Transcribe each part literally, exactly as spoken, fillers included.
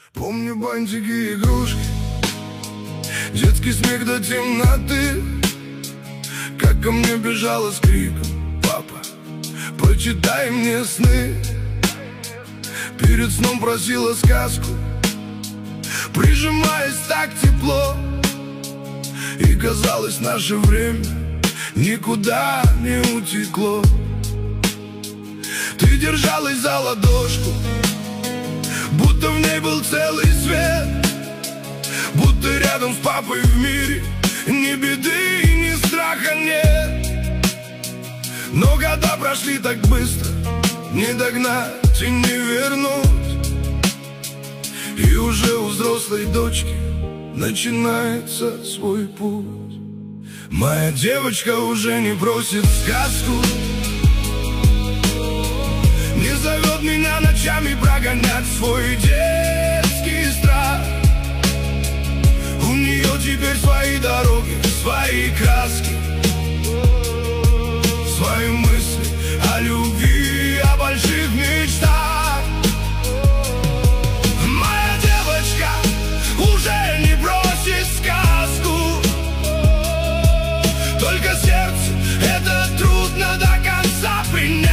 Помню бантики и игрушки, детский смех до темноты, как ко мне бежала с криком: папа, прочитай мне сны. Перед сном просила сказку, прижимаясь так тепло, и казалось, наше время никуда не утекло. Ты держалась за ладошку, будто в ней был целый свет, будто рядом с папой в мире ни беды и ни страха нет. Но года прошли так быстро, не догнать и не вернуть, и уже у взрослой дочки начинается свой путь. Моя девочка уже не просит сказку, не зовет меня ночами прогонять свой детский страх. У нее теперь свои дороги, свои краски, свои мысли о любви, о больших мечтах. Моя девочка уже не бросит сказку, только сердце это трудно до конца принять.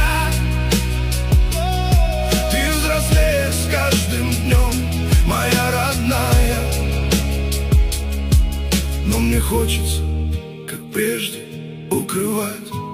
Ты взрослеешь с каждым днем, моя родная, но мне хочется, как прежде, укрывать.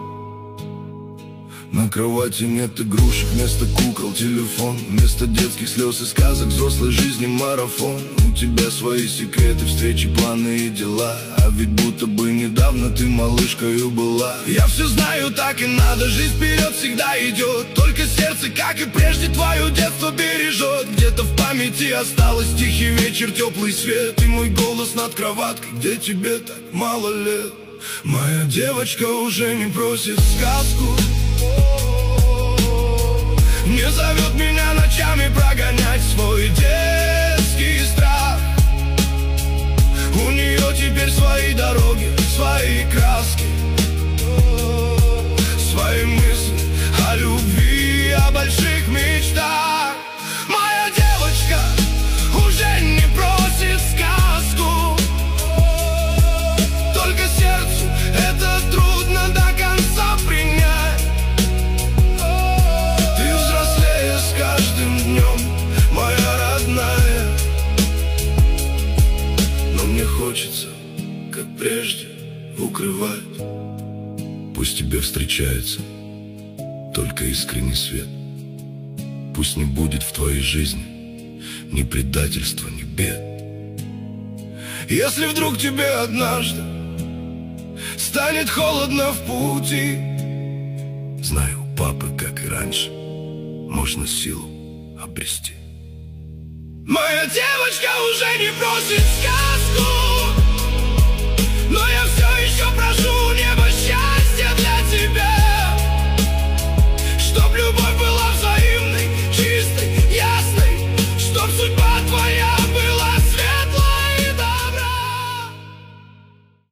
На кровати нет игрушек, вместо кукол телефон, вместо детских слез и сказок взрослой жизни марафон. У тебя свои секреты, встречи, планы и дела, а ведь будто бы недавно ты малышкою была. Я все знаю, так и надо, жизнь вперед всегда идет, только сердце, как и прежде, твое детство бережет. Где-то в памяти осталось тихий вечер, теплый свет и мой голос над кроваткой, где тебе так мало лет. Моя девочка уже не просит сказку, не зовет меня ночами прогонять свой детский страх. У нее теперь свои дороги, свои краски, свои мысли о любви, о больших мечтах. Моя девочка уже не просит сказку, только сердцу это трудно до конца принять. Моя родная, но мне хочется, как прежде, укрывать. Пусть тебе встречается только искренний свет, пусть не будет в твоей жизни ни предательства, ни бед. Если вдруг тебе однажды станет холодно в пути, знаю, у папы, как и раньше, можно силу обрести. Моя девочка уже не просит сказки,